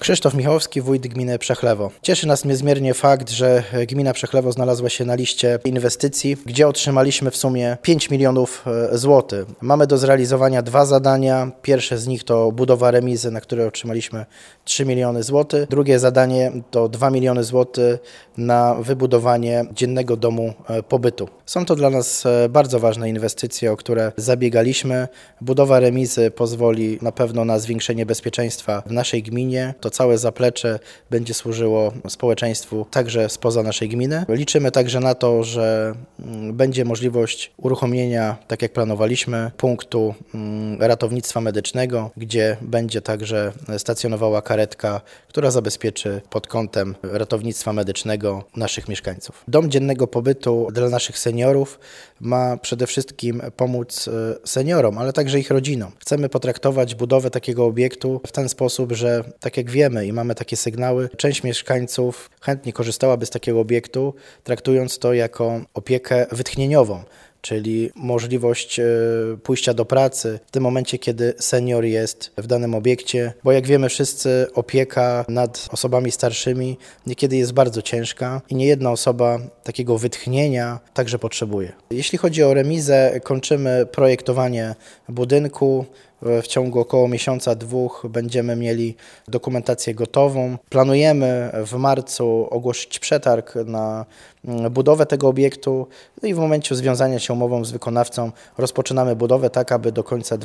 Krzysztof Michałowski, wójt gminy Przechlewo. Cieszy nas niezmiernie fakt, że gmina Przechlewo znalazła się na liście inwestycji, gdzie otrzymaliśmy w sumie 5 milionów złotych. Mamy do zrealizowania 2 zadania. Pierwsze z nich to budowa remizy, na które otrzymaliśmy 3 miliony złotych. Drugie zadanie to 2 miliony złotych na wybudowanie dziennego domu pobytu. Są to dla nas bardzo ważne inwestycje, o które zabiegaliśmy. Budowa remizy pozwoli na pewno na zwiększenie bezpieczeństwa w naszej gminie. To całe zaplecze będzie służyło społeczeństwu także spoza naszej gminy. Liczymy także na to, że będzie możliwość uruchomienia, tak jak planowaliśmy, punktu ratownictwa medycznego, gdzie będzie także stacjonowała karetka, która zabezpieczy pod kątem ratownictwa medycznego naszych mieszkańców. Dom dziennego pobytu dla naszych seniorów ma przede wszystkim pomóc seniorom, ale także ich rodzinom. Chcemy potraktować budowę takiego obiektu w ten sposób, że tak jak wiemy i mamy takie sygnały, część mieszkańców chętnie korzystałaby z takiego obiektu, traktując to jako opiekę wytchnieniową, czyli możliwość pójścia do pracy w tym momencie, kiedy senior jest w danym obiekcie, bo jak wiemy wszyscy, opieka nad osobami starszymi niekiedy jest bardzo ciężka i niejedna osoba takiego wytchnienia także potrzebuje. Jeśli chodzi o remizę, kończymy projektowanie budynku. W ciągu około miesiąca, 2 będziemy mieli dokumentację gotową. Planujemy w marcu ogłosić przetarg na budowę tego obiektu i w momencie związania się umową z wykonawcą rozpoczynamy budowę tak, aby do końca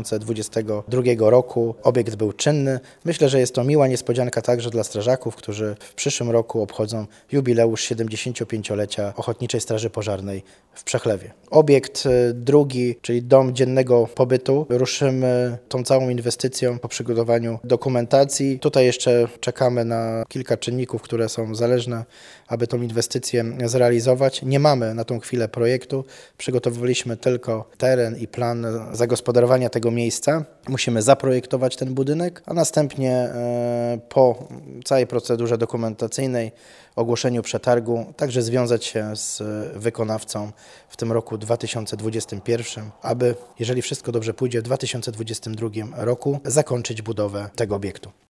2022 roku obiekt był czynny. Myślę, że jest to miła niespodzianka także dla strażaków, którzy w przyszłym roku obchodzą jubileusz 75-lecia Ochotniczej Straży Pożarnej w Przechlewie. Obiekt drugi, czyli dom dziennego pobytu, ruszymy tą całą inwestycją po przygotowaniu dokumentacji. Tutaj jeszcze czekamy na kilka czynników, które są zależne, aby tą inwestycję zrealizować. Nie mamy na tą chwilę projektu. Przygotowaliśmy tylko teren i plan zagospodarowania tego miejsca. Musimy zaprojektować ten budynek, a następnie po całej procedurze dokumentacyjnej, ogłoszeniu przetargu, także związać się z wykonawcą w tym roku 2021, aby, jeżeli wszystko dobrze pójdzie, w 2022 roku zakończyć budowę tego obiektu.